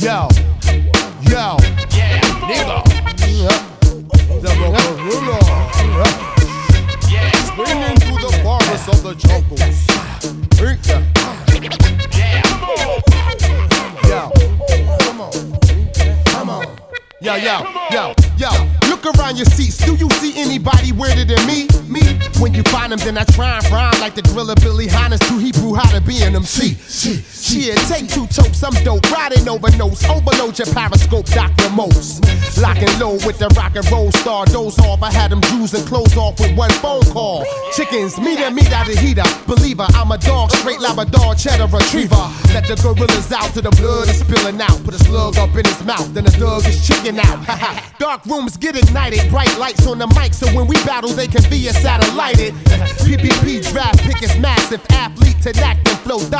Yo, yo, Yeah, nigga. the gorilla. Yeah, Swinging through the forest of the jungle. yeah. Yo, come on, come on. Yo, yo, yo, yo. Look around your seats. Do you see anybody weirder than me? Me? When you find them, then I try and rhyme like the driller Billy Hines to Hebrew how to be an MC. Shit, take two tokes, I'm dope. Riding over notes, overload your periscope, Dr. Mose. Locking low with the rock and roll star. Doze off, I had them Jews and clothes off with one phone call. Chickens, meat out the heater. Believer, I'm a dog, straight Labrador, cheddar retriever. Let the gorillas out till the blood is spilling out. Put a slug up in his mouth, then the thug is chicken out. Dark rooms get ignited, bright lights on the mic, so when we battle, they can be a satellited. PPP draft pick is massive, athlete to act and flow.